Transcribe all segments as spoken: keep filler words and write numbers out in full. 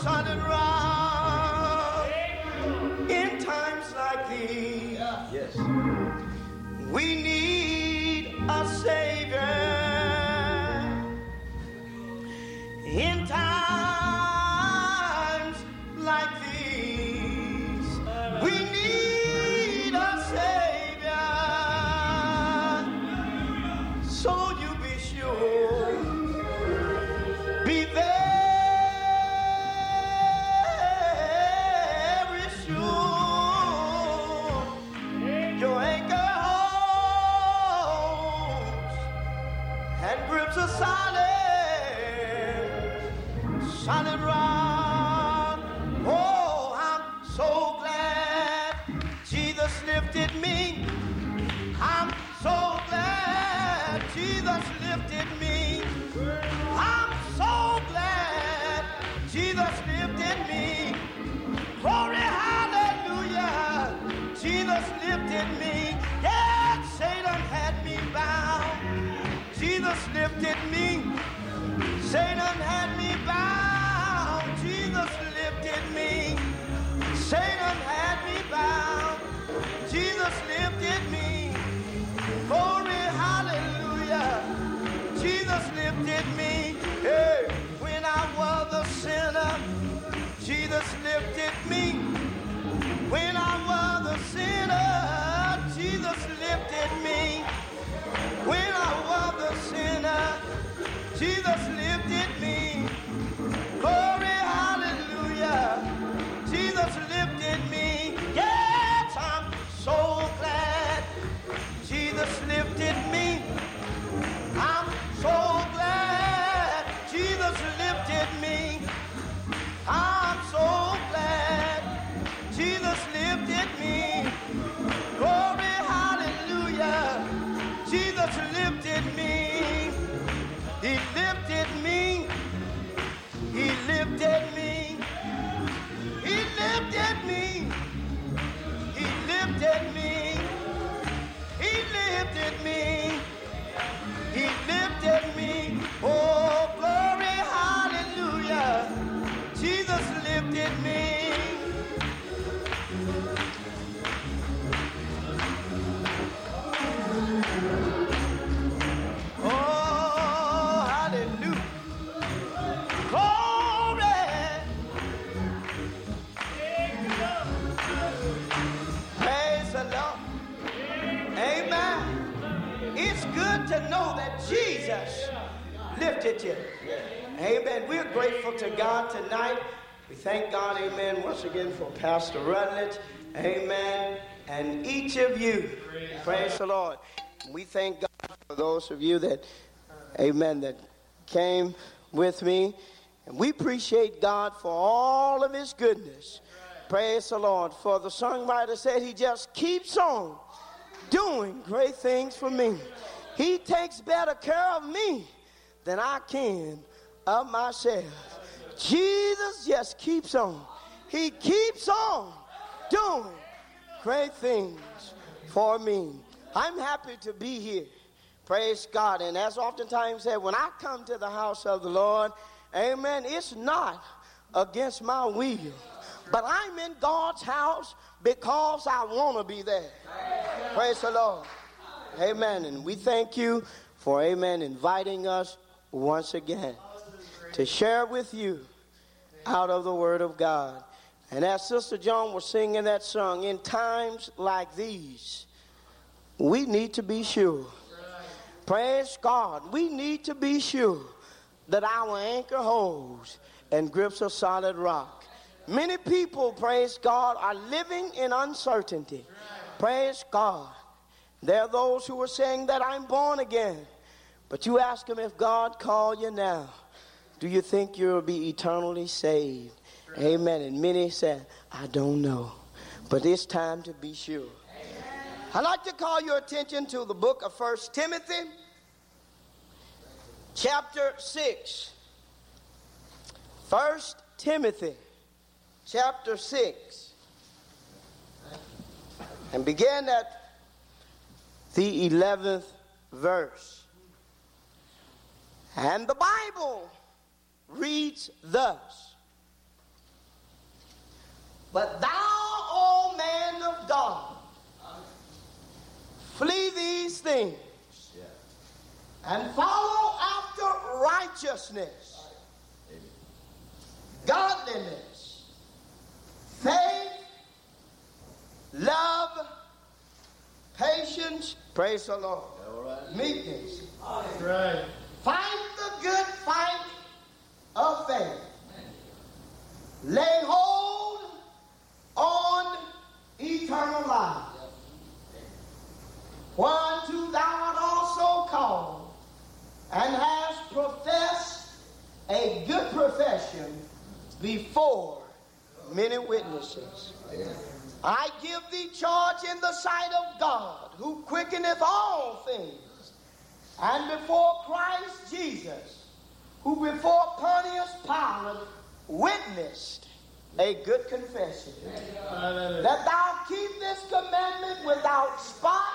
solid rock. In times like these, yes, we need a Savior. In times like these, we need a Savior. So you be sure, be very sure your anchor holds and grips a solid, solid rock. Oh, I'm so glad Jesus lifted me. I'm so glad Jesus lifted me. I'm so glad Jesus lifted me. Glory, hallelujah. Jesus lifted me. Yeah, Satan had me bound. Jesus lifted me. Satan had me bound. Jesus lifted me. Satan had me bound. Jesus lifted me. Glory, hallelujah. Jesus lifted me. Hey, when I was a sinner, Jesus lifted me. When I was a sinner, Jesus lifted me. When I was a sinner, Jesus lifted me. Glory, hallelujah. Jesus lifted me. Yes, I'm so glad Jesus lifted me. I'm so glad Jesus lifted me. I'm so glad Jesus lifted me. Glory, hallelujah. Jesus lifted me. He lifted me. He lifted me. He lifted me. He lifted me. He lifted me. He lifted me. Oh, glory, hallelujah. Jesus lifted me. Oh, hallelujah. Glory. Praise the Lord. Amen. It's good to know that Jesus lifted you. Amen. We're grateful to God tonight. We thank God, amen, once again for Pastor Rutledge. Amen. And each of you, praise the Lord. We thank God for those of you that, amen, that came with me. And we appreciate God for all of his goodness. Praise the Lord. For the songwriter said he just keeps on doing great things for me. He takes better care of me than I can of myself. Jesus just keeps on. He keeps on doing great things for me. I'm happy to be here. Praise God. And as oftentimes said, when I come to the house of the Lord, amen, it's not against my will. But I'm in God's house because I want to be there. Praise the Lord. Amen. And we thank you for, amen, inviting us once again to share with you out of the Word of God. And as Sister Joan was singing that song, in times like these, we need to be sure. Praise God. We need to be sure that our anchor holds and grips a solid rock. Many people, praise God, are living in uncertainty. Praise God. There are those who are saying that I'm born again. But you ask them, if God called you now, do you think you'll be eternally saved? Amen. And many said, I don't know. But it's time to be sure. I'd like to call your attention to the book of First Timothy, chapter six. First Timothy, chapter six. And begin at the eleventh verse. And the Bible reads thus. But thou, O man of God, flee these things and follow after righteousness, godliness, faith, love, patience, praise the Lord, meekness. Right. Fight the good fight of faith. Lay hold on eternal life. Whereunto thou art also called, and hast professed a good profession before many witnesses. I give thee charge in the sight of God, who quickeneth all things, and before Christ Jesus, who before Pontius Pilate witnessed a good confession, that thou keep this commandment without spot,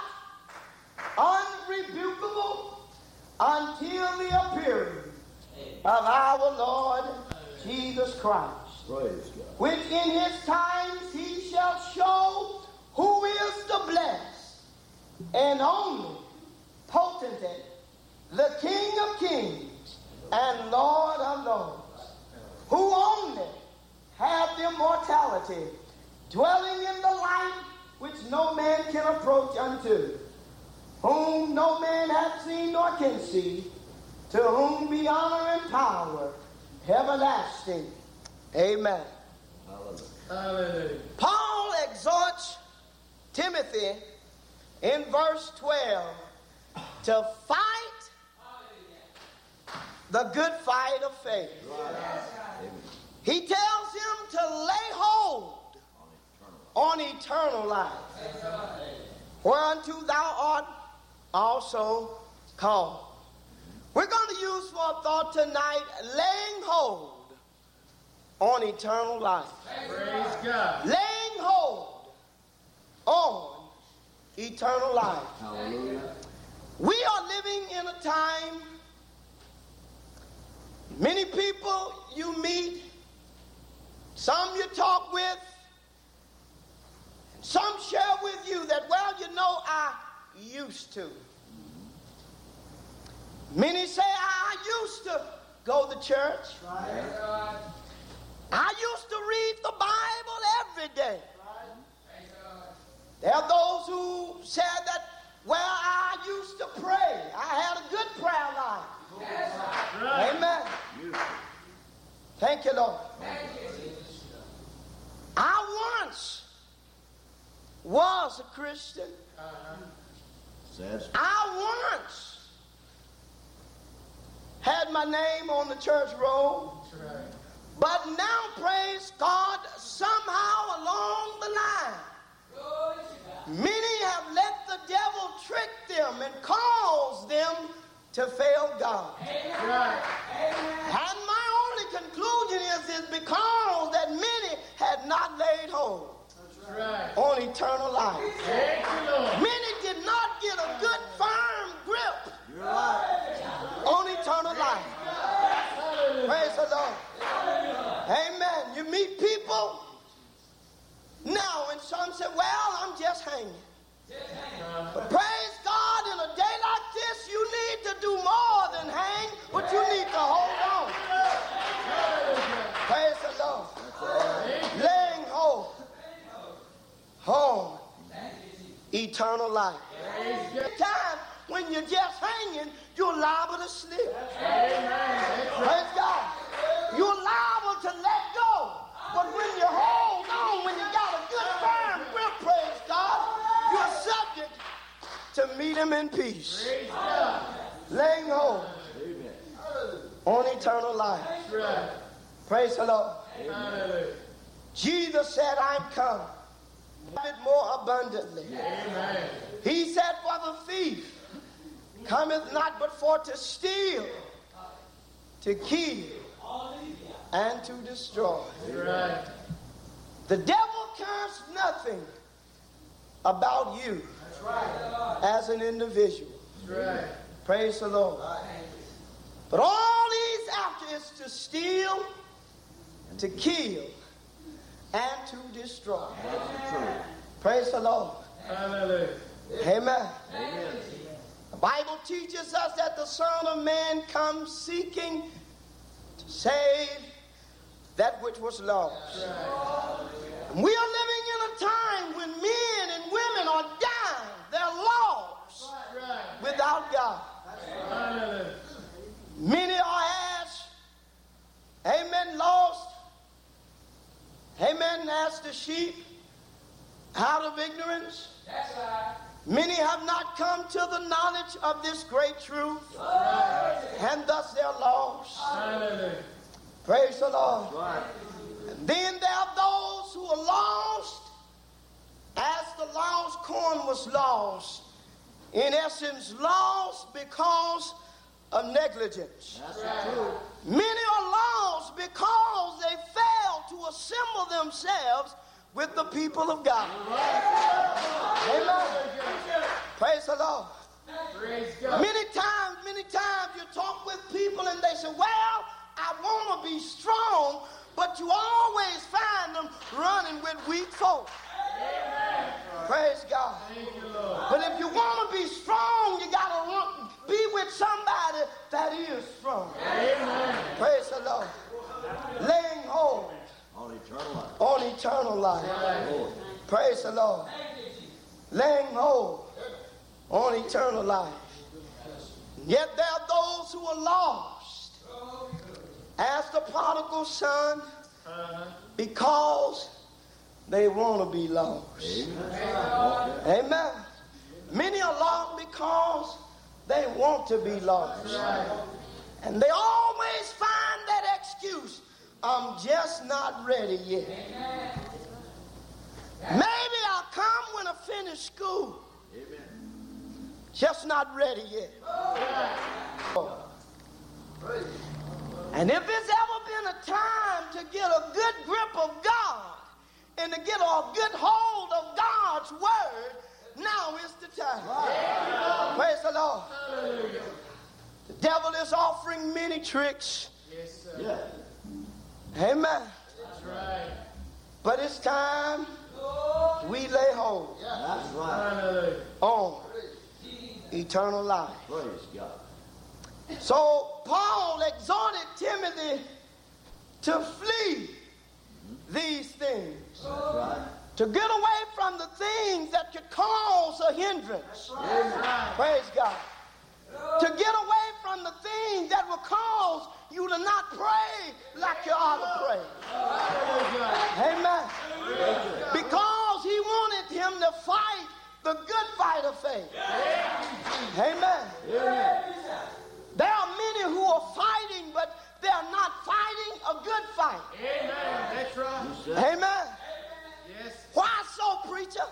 unrebukable, until the appearing of our Lord Jesus Christ, which in his times he shall show who is the blessed and only potentate, the King of kings and Lord of lords, who only hath immortality, dwelling in the light which no man can approach unto, whom no man hath seen nor can see, to whom be honor and power everlasting. Amen. Hallelujah. Paul exhorts Timothy in verse twelve to fight the good fight of faith. He tells him to lay hold on eternal life, whereunto thou art also called. We're going to use for a thought tonight, laying hold on eternal life. Praise God. Laying hold on eternal life. Hallelujah. We are living in a time, many people you meet, some you talk with, some share with you that, well, you know, I used to. Many say, I used to go to church. Right. I used to read the Bible every day. There are those who said that, well, I used to pray. I had a good prayer life. Right. Amen. Thank you, Lord. I once was a Christian. Says. I once had my name on the church roll. That's right. But now, praise God, somehow along the line, many have let the devil trick them and cause them to fail God. Right. And my only conclusion is, is because that many had not laid hold That's right. on eternal life. Thank you, Lord. Many did not get a good firm grip on eternal life. Praise the Lord. Amen. You meet people now, and some say, well, I'm just hanging. But praise God, in a day like this, you need to do more than hang, but you need to hold on. Praise the Lord. Laying hold on eternal life. Time when you're just hanging, you're liable to slip. Praise God. You're liable to let go. But when you hold on, when you got a good firm grip, praise God, you're subject to meet him in peace. Laying hold on eternal life. Praise the Lord. Jesus said, I'm come. Have it more abundantly. Amen. He said, for the thief cometh not but for to steal, to kill, and to destroy. Right. The devil cares nothing about you as an individual. Right. Praise the Lord. But all he's after is to steal, to kill, and to destroy. That's the truth. Praise the Lord. Hallelujah. Amen. Amen. The Bible teaches us that the Son of Man comes seeking to save that which was lost. And we are living in a time when men and women are dying. They're lost without God. Hallelujah. Many are as, amen, lost, amen, as the sheep out of ignorance. That's right. Many have not come to the knowledge of this great truth, and thus they're lost. Hallelujah. Praise the Lord. Right. And then there are those who are lost as the lost coin was lost. In essence, lost because of negligence. That's the truth. Many are lost because they failed to assemble themselves with the people of God. Amen. Praise the Lord. Praise God. Many times, many times you talk with people and they say, well, I want to be strong, but you always find them running with weak folk. Amen. Praise God. Thank you, Lord. But if you want to be strong, you got to be with somebody that is strong. Amen. Praise the Lord. Laying hold On eternal life. on eternal life. Lord. Praise the Lord. Laying hold on eternal life. Yet there are those who are lost as the prodigal son Uh-huh. because they want to be lost. Amen. Amen. Many are lost because they want to be lost. And they always find that excuse, I'm just not ready yet. Maybe I'll come when I finish school. Amen. Just not ready yet. And if it's ever been a time to get a good grip of God and to get a good hold of God's word, now is the time. Praise the Lord. The devil is offering many tricks. Yes, sir. Yeah. Amen. That's right. But it's time we lay hold That's right. Hallelujah. on eternal life. Praise God. So Paul exhorted Timothy to flee these things, That's right. to get away from the things that could cause a hindrance. Praise God. To get away from the things that will cause you to not pray like you ought to pray. Amen. Because he wanted him to fight the good fight of faith. Amen. There are many who are fighting, but they are not fighting a good fight. Amen. That's right. Amen. Yes. Why so, preacher?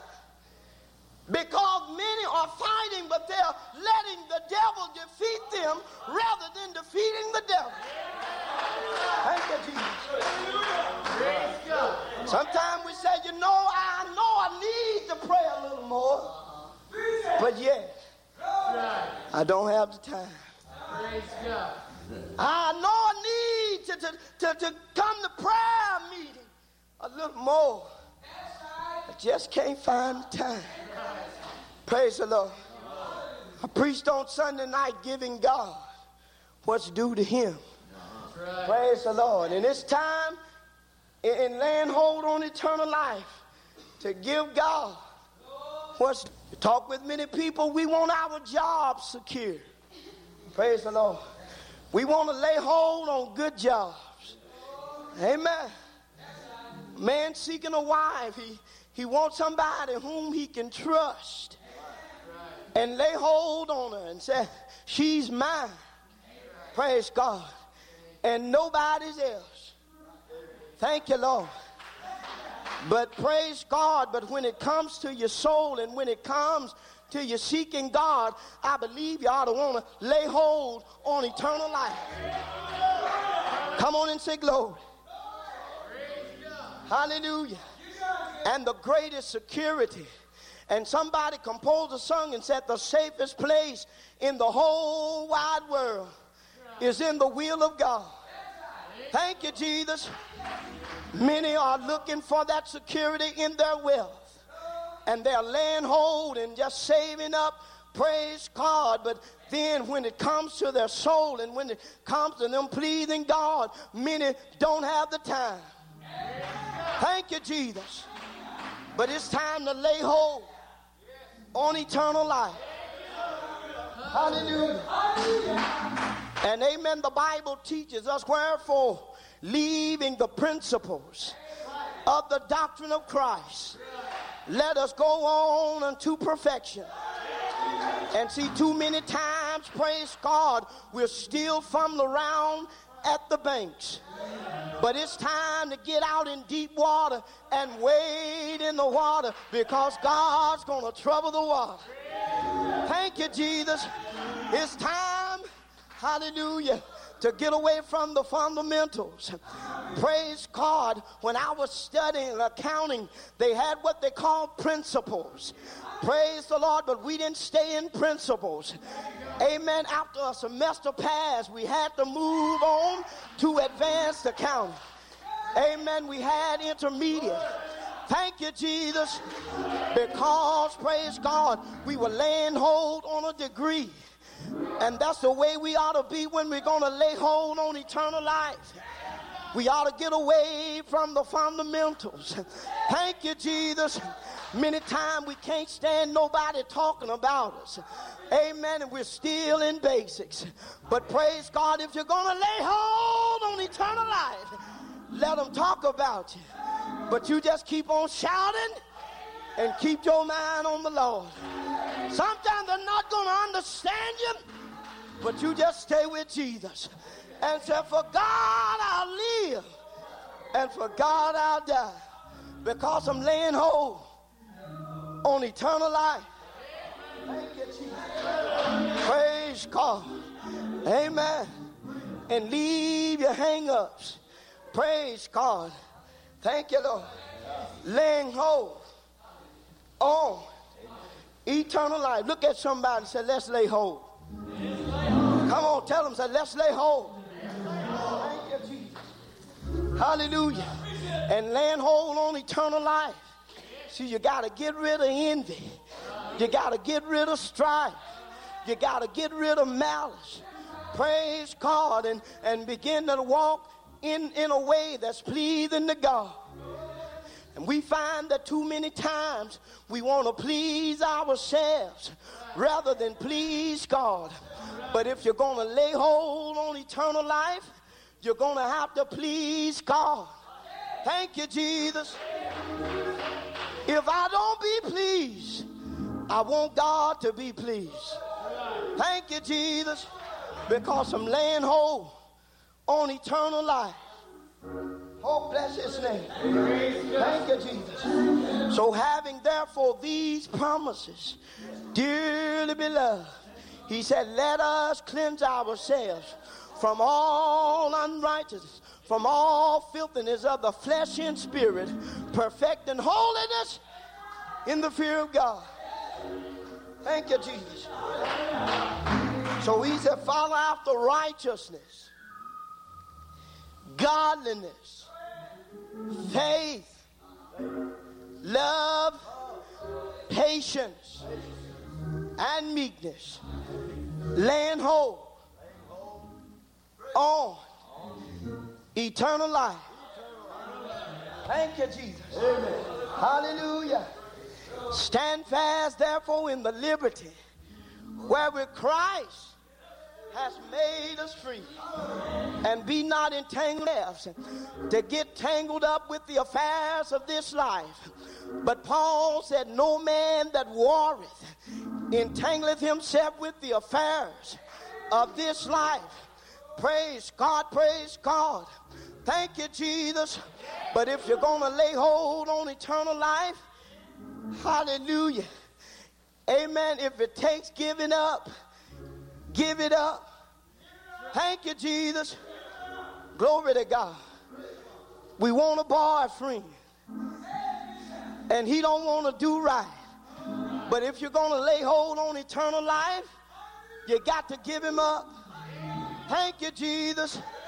Because many are fighting, but they are letting the devil defeat them rather than defeating the devil. Thank you, Jesus. Praise God. Sometimes we say, you know, I know I need to pray a little more, but yet Right. I don't have the time. Praise God. I know I need to, to, to, to come to prayer meeting a little more. I just can't find the time. Praise the Lord. I preached on Sunday night giving God what's due to him. That's right. Praise the Lord. And it's time in, in laying hold on eternal life to give God what's due. Talk with many people. We want our jobs secure. Praise the Lord. We want to lay hold on good jobs. Amen. Man seeking a wife, he, he wants somebody whom he can trust and lay hold on her and say, she's mine. Praise God. And nobody's else. Thank you, Lord. But praise God, but when it comes to your soul and when it comes to you seeking God, I believe you ought to want to lay hold on eternal life. Come on and say glory. Hallelujah. And the greatest security. And somebody composed a song and said the safest place in the whole wide world is in the will of God. Thank you, Jesus. Many are looking for that security in their wealth, and they're laying hold and just saving up. Praise God. But then when it comes to their soul and when it comes to them pleasing God, many don't have the time. Thank you, Jesus. But it's time to lay hold on eternal life. Hallelujah. And amen, the Bible teaches us, wherefore, leaving the principles of the doctrine of Christ, let us go on unto perfection. And see, too many times, praise God, we're still fumbling around at the banks. But it's time to get out in deep water and wade in the water, because God's going to trouble the water. Thank you, Jesus. It's time, hallelujah, to get away from the fundamentals. Praise God. When I was studying accounting, they had what they called principles. Praise the Lord, but we didn't stay in principles. Amen. After a semester passed, we had to move on to advanced accounting. Amen. We had intermediate. Thank you, Jesus, because, praise God, we were laying hold on a degree. And that's the way we ought to be when we're going to lay hold on eternal life. We ought to get away from the fundamentals. Thank you, Jesus. Many times we can't stand nobody talking about us. Amen. And we're still in basics. But praise God, if you're going to lay hold on eternal life, let them talk about you. But you just keep on shouting and keep your mind on the Lord. Sometimes they're not going to understand you, but you just stay with Jesus and say, for God I'll live and for God I'll die, because I'm laying hold on eternal life. Thank you, Jesus. Praise God. Amen. And leave your hang-ups. Praise God. Thank you, Lord. Laying hold on eternal life. Look at somebody and say, let's lay hold. Come on, tell them, say, let's lay hold. Thank you, Jesus. Hallelujah. And laying hold on eternal life. See, you got to get rid of envy. You got to get rid of strife. You got to get rid of malice. Praise God. And, and begin to walk in, in a way that's pleasing to God. And we find that too many times we want to please ourselves rather than please God. But if you're going to lay hold on eternal life, you're going to have to please God. Thank you, Jesus. If I don't be pleased, I want God to be pleased. Thank you, Jesus, because I'm laying hold on eternal life. Oh, bless his name. Thank you, Jesus. So having therefore these promises, dearly beloved, he said, let us cleanse ourselves from all unrighteousness, from all filthiness of the flesh and spirit, perfecting holiness in the fear of God. Thank you, Jesus. So he said, follow after righteousness, godliness, faith, love, patience, and meekness, laying hold on eternal life. Thank you, Jesus. Amen. Hallelujah. Stand fast, therefore, in the liberty wherewith Christ has made us free, and be not entangled to get tangled up with the affairs of this life. But Paul said, no man that warreth entangleth himself with the affairs of this life. Praise God, praise God. Thank you, Jesus. But if you're going to lay hold on eternal life, hallelujah, amen, if it takes giving up, give it up. Thank you, Jesus. Glory to God. We want a boyfriend, and he don't want to do right. But if you're going to lay hold on eternal life, you got to give him up. Thank you, Jesus.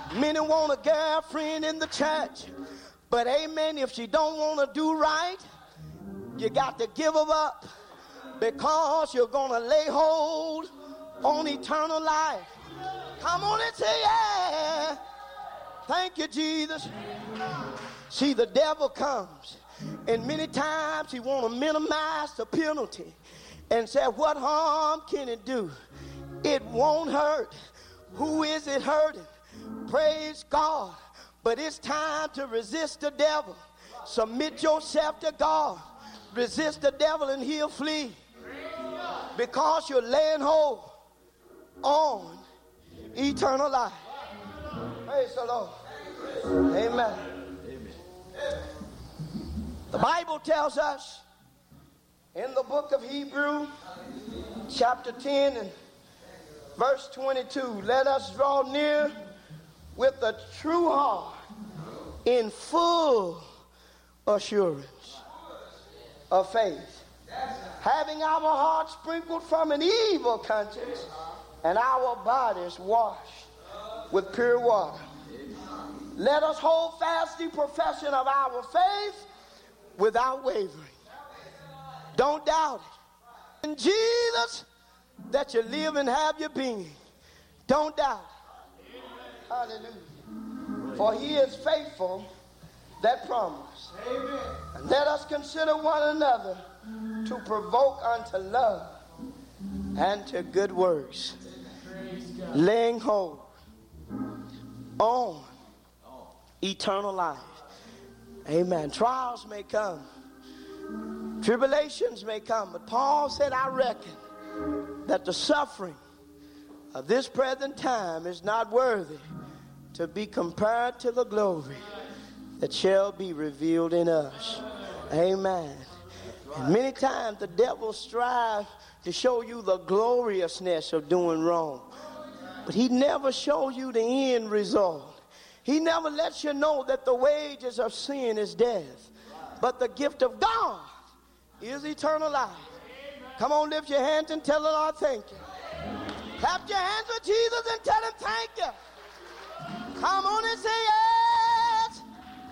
Many want a girlfriend in the church, but amen, if she don't want to do right, you got to give her up, because you're going to lay hold on eternal life. Come on and say, yeah. Thank you, Jesus. See, the devil comes, and many times he want to minimize the penalty and say, what harm can it do? It won't hurt. Who is it hurting? Praise God. But it's time to resist the devil. Submit yourself to God. Resist the devil and he'll flee. Because you're laying hold on eternal life. Praise the Lord. Amen. Amen. The Bible tells us in the book of Hebrews, chapter ten and verse twenty-two, let us draw near with a true heart in full assurance of faith, having our hearts sprinkled from an evil conscience and our bodies washed with pure water. Let us hold fast the profession of our faith without wavering. Don't doubt it. In Jesus, that you live and have your being. Don't doubt it. Hallelujah. For he is faithful that promise. Amen. And let us consider one another to provoke unto love and to good works, laying hold on eternal life. Amen. Trials may come, tribulations may come, but Paul said, I reckon that the suffering of this present time is not worthy to be compared to the glory that shall be revealed in us. Amen. And many times the devil strives to show you the gloriousness of doing wrong, but he never shows you the end result. He never lets you know that the wages of sin is death, but the gift of God is eternal life. Come on, lift your hands and tell the Lord thank you. Clap your hands with Jesus and tell him thank you. Come on and say yes.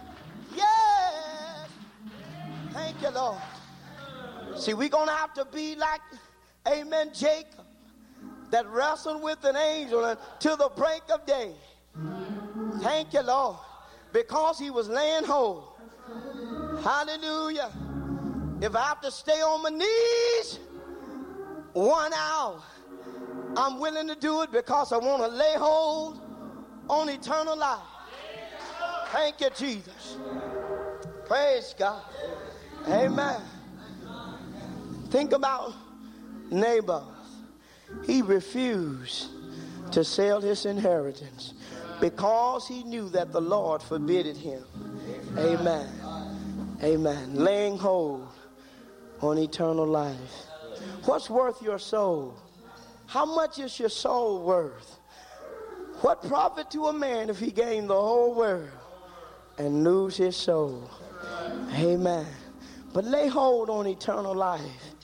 Yes. Thank you, Lord. See, we're going to have to be like, amen, Jacob, that wrestled with an angel until the break of day. Thank you, Lord, because he was laying hold. Hallelujah. If I have to stay on my knees one hour, I'm willing to do it because I want to lay hold on eternal life. Thank you, Jesus. Praise God. Amen. Think about Naboth. He refused to sell his inheritance because he knew that the Lord forbid him. Amen. Amen. Laying hold on eternal life. What's worth your soul? How much is your soul worth? What profit to a man if he gained the whole world and lose his soul? Amen. But lay hold on eternal life.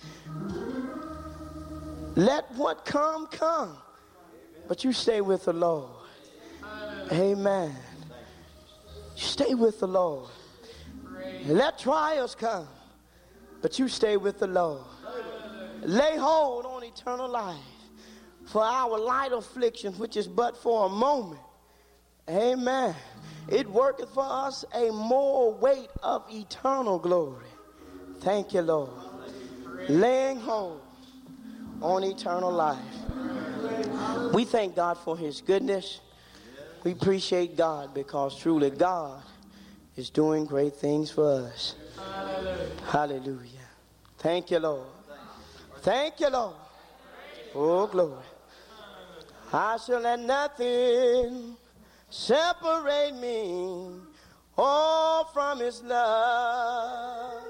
Let what come, come. But you stay with the Lord. Amen. Stay with the Lord. Let trials come. But you stay with the Lord. Lay hold on eternal life. For our light affliction, which is but for a moment. Amen. It worketh for us a more weight of eternal glory. Thank you, Lord. Laying hold on eternal life. We thank God for his goodness. We appreciate God because truly God is doing great things for us. Hallelujah. Hallelujah. Thank you, Lord. Thank you, Lord. Oh, glory. I shall let nothing separate me, oh, from his love.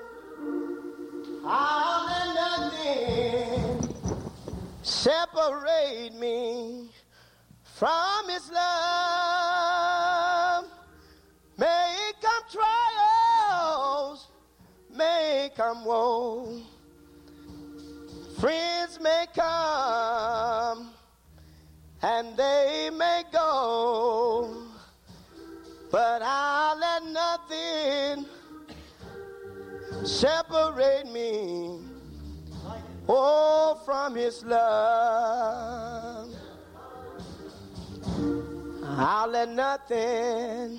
I'll let nothing separate me from his love. May come trials, may come woe, friends may come and they may go, separate me, oh, from his love. I'll let nothing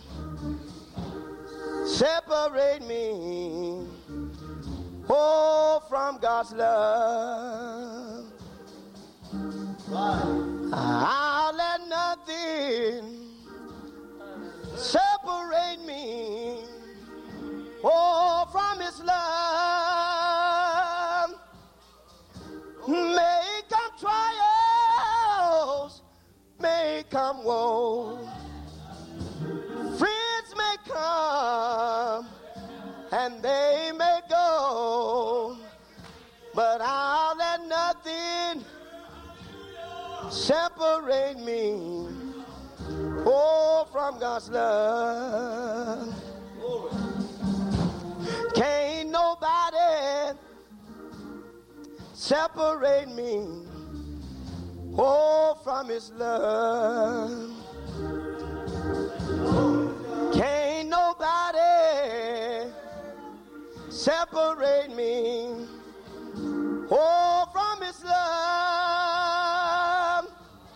separate me, oh, from God's love. I'll let nothing separate me, oh, from his love. May come trials, may come woe, friends may come and they may go, but I'll let nothing separate me, oh, from God's love. Can't nobody separate me, oh, from his love. Can't nobody separate me, oh, from his love.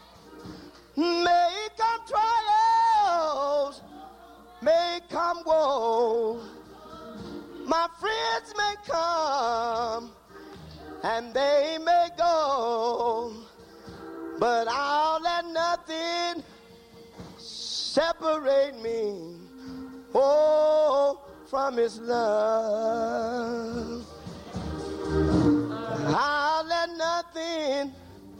May come trials, may come woe, my friends may come and they may go, but I'll let nothing separate me, oh, from his love. I'll let nothing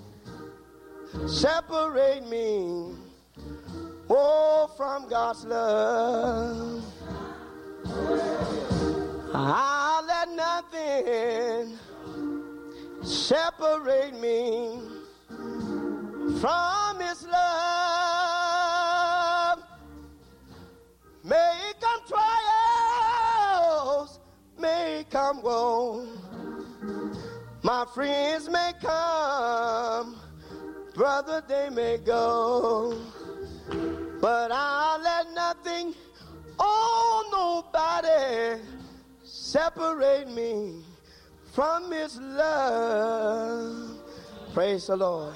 separate me, oh, from God's love. I'll let nothing separate me from his love. May come trials, may come woe, my friends may come, brother, they may go, but I'll let nothing, oh, nobody separate me from his love. Praise the Lord.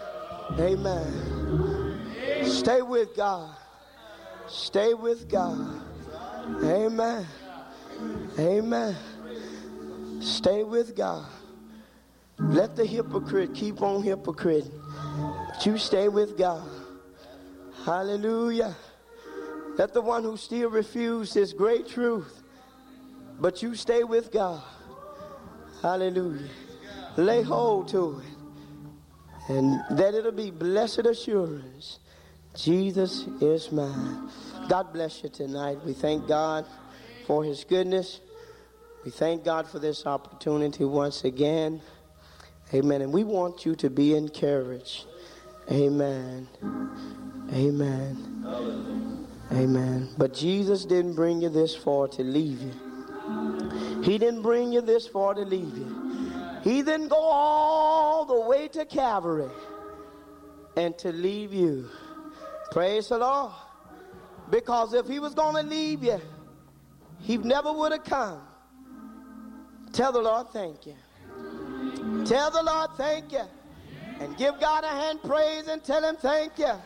Amen. Stay with God. Stay with God. Amen. Amen. Stay with God. Let the hypocrite keep on hypocrite. But you stay with God. Hallelujah. Let the one who still refuses this great truth, but you stay with God. Hallelujah. Lay hold to it, and that it'll be blessed assurance. Jesus is mine. God bless you tonight. We thank God for his goodness. We thank God for this opportunity once again. Amen. And we want you to be encouraged. Amen. Amen. Amen. But Jesus didn't bring you this far to leave you. He didn't bring you this far to leave you. He didn't go all the way to Calvary and to leave you. Praise the Lord. Because if he was going to leave you, he never would have come. Tell the Lord thank you. Tell the Lord thank you. And give God a hand praise and tell him thank you.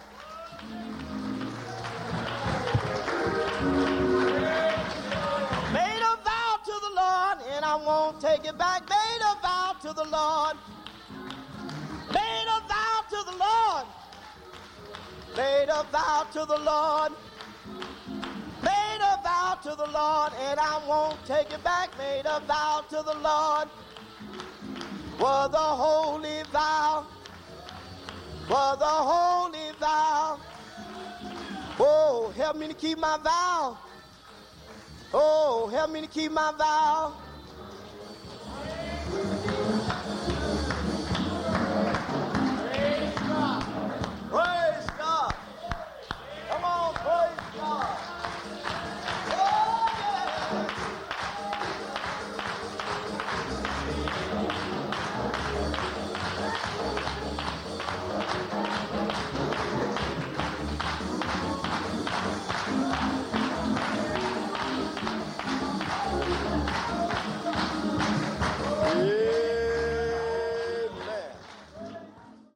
Made a vow to the Lord and I won't take it back. Made a vow to the Lord. Made a vow to the Lord. Made a vow to the Lord. Made a vow to the Lord and I won't take it back. Made a vow to the Lord. Was a holy vow. Was a holy vow. Oh, help me to keep my vow. Oh, help me to keep my vow.